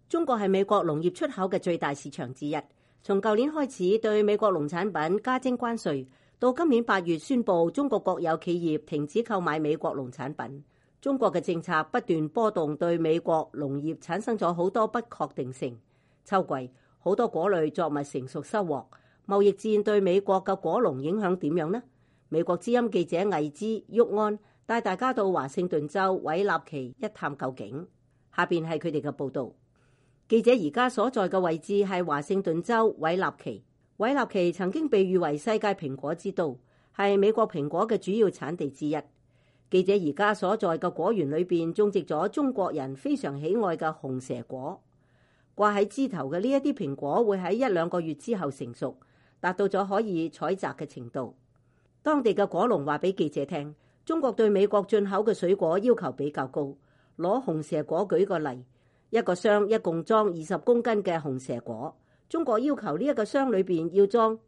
中國係美國農業出口嘅最大市場之一。從舊年開始對美國農產品加徵關稅，到今年8月宣布中國國有企業停止購買美國農產品。中國嘅政策不斷波動，對美國農業產生咗好多不確定性。秋季好多果類作物成熟收穫，貿易戰對美國嘅果農影響點樣呢？美國之音記者魏之沃安帶大家到華盛頓州韋納奇一探究竟。下邊係佢哋嘅報道。記者而家所在嘅位置係華盛頓州韋納奇。韋納奇曾經被譽為世界蘋果之都，係美國蘋果嘅主要產地之一。記者而家所在嘅果園裏邊種植咗中國人非常喜愛嘅紅蛇果。掛喺枝頭嘅呢一啲蘋果會喺1-2個月之後成熟，達到咗可以採摘嘅程度。當地嘅果農話俾記者聽，中國對美國進口嘅水果要求比較高。攞紅蛇果舉個例，一個箱一共裝20公斤嘅紅蛇果，中國要求呢一個箱裏邊要裝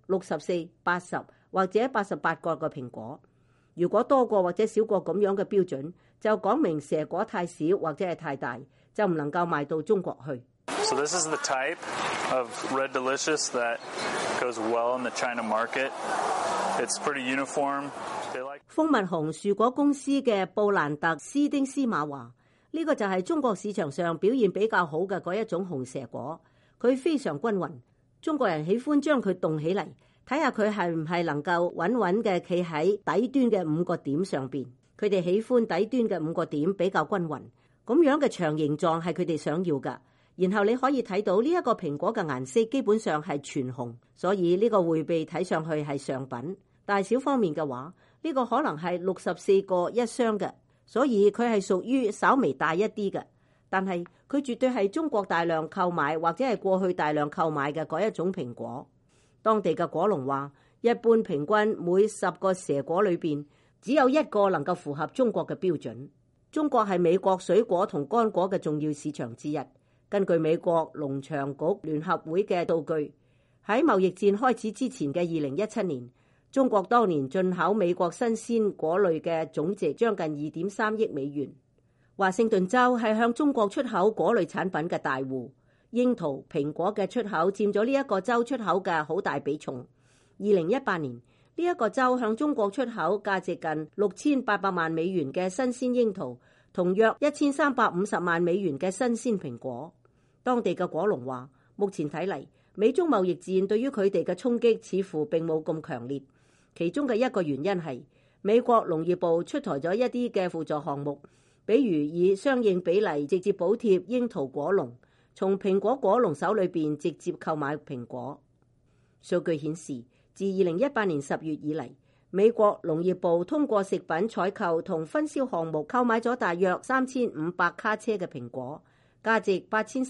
64、80或者88個嘅蘋果。如果多過或者少過咁樣嘅標準，就講明蛇果太少或者係太大，就唔能夠賣到中國去。 So this is the type of Red Delicious that goes well in the China market. It's pretty uniform. 蜂蜜紅樹果公司嘅布蘭特斯丁斯馬話：呢個就係中國市場上表現比較好嘅嗰一種紅蛇果，佢非常均勻。中國人喜歡將佢凍起嚟，睇下佢係唔係能夠穩穩嘅企喺底端嘅5個點上邊。佢哋喜歡底端嘅5個點比較均勻，咁樣嘅長形狀係佢哋想要㗎。然後你可以睇到呢一個蘋果嘅顏色基本上係全紅，所以呢個會被睇上去係上品。大小方面嘅話，呢個可能係64個一箱嘅，所以佢係屬於稍微大一啲嘅。但係佢絕對係中國大量購買或者係過去大量購買嘅嗰一種蘋果。當地嘅果農話，一般平均每10個蛇果裏邊只有1個能夠符合中國嘅標準。中國係美國水果同乾果嘅重要市場之一。根據美國農場局聯合會嘅數據，喺貿易戰開始之前嘅2017年，中國當年進口美國新鮮果類嘅總值將近2.3億美元。華盛頓州係向中國出口果類產品嘅大戶，櫻桃、蘋果嘅出口佔咗呢一個州出口嘅好大比重。2018年，呢一個州向中國出口價值近6800萬美元嘅新鮮櫻桃，同約1350萬美元嘅新鮮蘋果。當地嘅果農話，目前睇嚟，美中貿易戰對於佢哋嘅衝擊似乎並冇咁強烈。其中嘅一個原因係美國農業部出台咗一啲嘅輔助項目，比如以相應比例直接補貼櫻桃果農，從蘋果果農手裏邊直接購買蘋果。數據顯示，自2018年10月以嚟，美國農業部通過食品採購同分銷項目購買咗大約3500卡車嘅蘋果，價值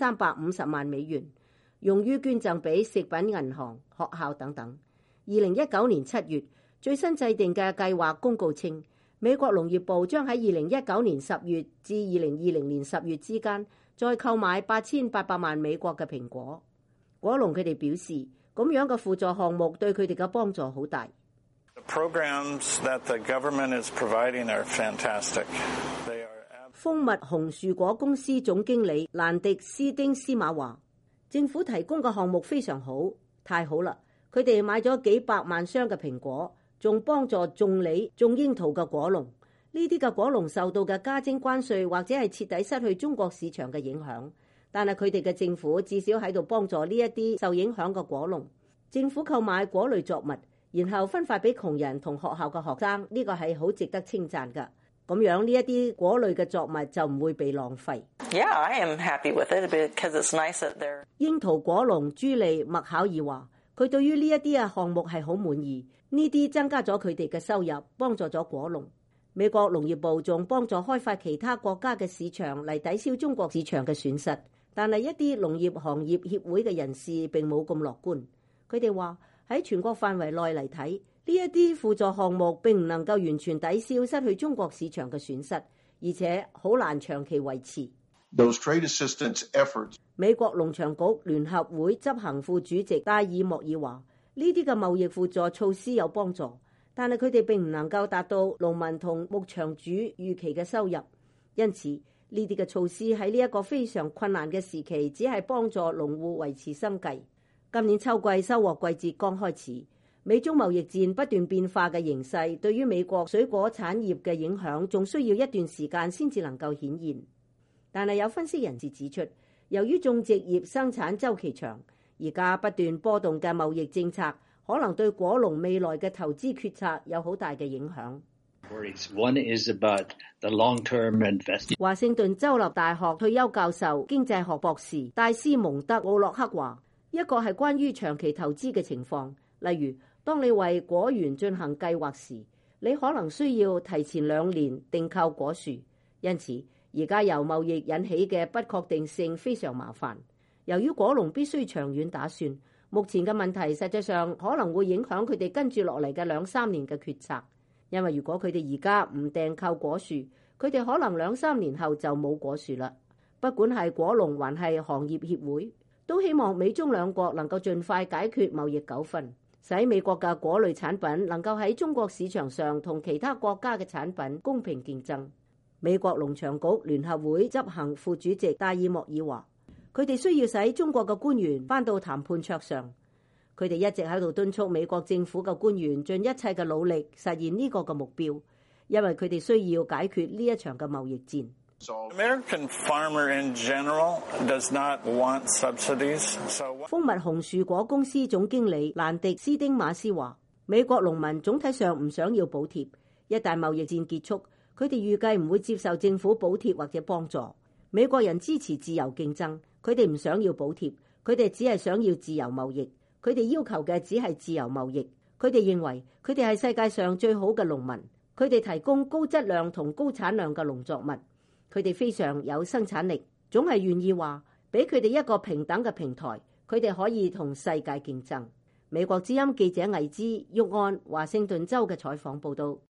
8350萬美元，用於捐贈俾食品銀行、學校等等。2019年7月，最新制定嘅計劃公告稱，美國農業部將喺2019年10月至2020年10月之間再購買8800萬美國嘅蘋果。果農佢哋表示，咁樣嘅輔助項目對佢哋嘅幫助好大。 The programs that the government is providing are fantastic. 蜂蜜紅樹果公司總經理蘭迪斯丁斯馬話：政府提供嘅項目非常好，太好啦！佢哋買咗幾百萬箱嘅蘋果，仲幫助種梨、種櫻桃嘅果農。呢啲嘅果農受到嘅加徵關稅或者係徹底失去中國市場嘅影響，但係佢哋嘅政府至少喺度幫助呢一啲受影響嘅果農。政府購買果類作物，然後分發俾窮人同學校嘅學生，呢個係好值得稱讚㗎。咁樣呢一啲果類嘅作物就唔會被浪費。 Yeah, I am happy with it because it's nice that they're... 櫻桃果農朱莉麥考爾話：佢對於呢一啲嘅項目係好滿意，呢啲增加咗佢哋嘅收入，幫助咗果農。美國農業部仲幫助開發其他國家嘅市場嚟抵消中國市場嘅損失，但係一啲農業行業協會嘅人士並冇咁樂觀。佢哋話喺全國範圍內嚟睇，呢一啲輔助項目並唔能夠完全抵消失去中國市場嘅損失，而且好難長期維持。 Those trade assistance efforts. 美國農場局聯合會執行副主席戴爾莫爾話：呢啲嘅貿易輔助措施有幫助，但係佢哋並唔能夠達到農民同牧場主預期嘅收入，因此呢啲嘅措施喺呢一個非常困難嘅時期，只係幫助農戶維持生計。今年秋季收穫季節剛開始，美中貿易戰不斷變化嘅形勢，對於美國水果產業嘅影響，仲需要一段時間先至能夠顯現。但係有分析人士指出，由於種植業生產週期長，而家不斷波動嘅貿易政策，可能對果農未來嘅投資決策有好大嘅影響。華盛頓州立大學退休教授、經濟學博士戴斯蒙德·奧洛克話：一個係關於長期投資嘅情況，例如當你為果園進行計劃時，你可能需要提前2年訂購果樹，因此而家由貿易引起嘅不確定性非常麻煩。由於果農必須長遠打算，目前嘅問題實際上可能會影響佢哋跟住落嚟嘅2-3年嘅決策。因為如果佢哋而家唔訂購果樹，佢哋可能2-3年後就冇果樹啦。不管係果農還係行業協會，都希望美中兩國能夠盡快解決貿易糾紛，使美國嘅果類產品能夠喺中國市場上同其他國家嘅產品公平競爭。美國農場局聯合會執行副主席戴爾莫爾話：佢哋需要使中國嘅官員返到談判桌上。佢哋一直喺度敦促美國政府嘅官員盡一切嘅努力實現呢個嘅目標，因為佢哋需要解決呢一場嘅貿易戰。 American farmer in general does not want subsidies. 蜂蜜紅樹果公司總經理蘭迪斯丁馬斯話：美國農民總體上唔想要補貼，一旦貿易戰結束，佢哋預計唔會接受政府補貼或者幫助。美國人支持自由競爭，佢哋唔想要補貼，佢哋只係想要自由貿易。佢哋要求嘅只係自由貿易。佢哋認為佢哋係世界上最好嘅農民，佢哋提供高質量同高產量嘅農作物，佢哋非常有生產力，總係願意話俾佢哋一個平等嘅平台，佢哋可以同世界競爭。美國之音記者魏之玉安華盛頓州嘅採訪報道。